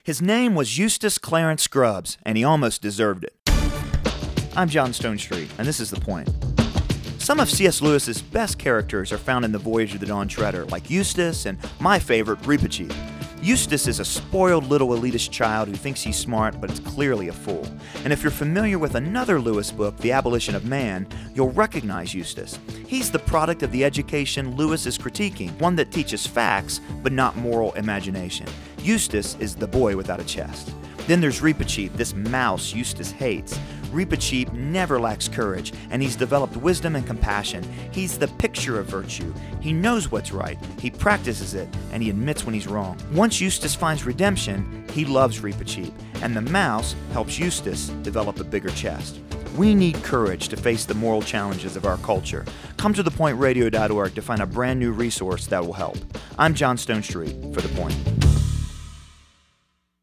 His name was Eustace Clarence Scrubbs, and he almost deserved it. I'm John Stonestreet, and this is The Point. Some of C.S. Lewis's best characters are found in The Voyage of the Dawn Treader, like Eustace and my favorite, Reepicheep. Eustace is a spoiled little elitist child who thinks he's smart, but is clearly a fool. And if you're familiar with another Lewis book, The Abolition of Man, you'll recognize Eustace. He's the product of the education Lewis is critiquing, one that teaches facts, but not moral imagination. Eustace is the boy without a chest. Then there's Reepicheep, this mouse Eustace hates. Reepicheep never lacks courage, and he's developed wisdom and compassion. He's the picture of virtue. He knows what's right, he practices it, and he admits when he's wrong. Once Eustace finds redemption, he loves Reepicheep, and the mouse helps Eustace develop a bigger chest. We need courage to face the moral challenges of our culture. Come to thepointradio.org to find a brand new resource that will help. I'm John Stonestreet for The Point.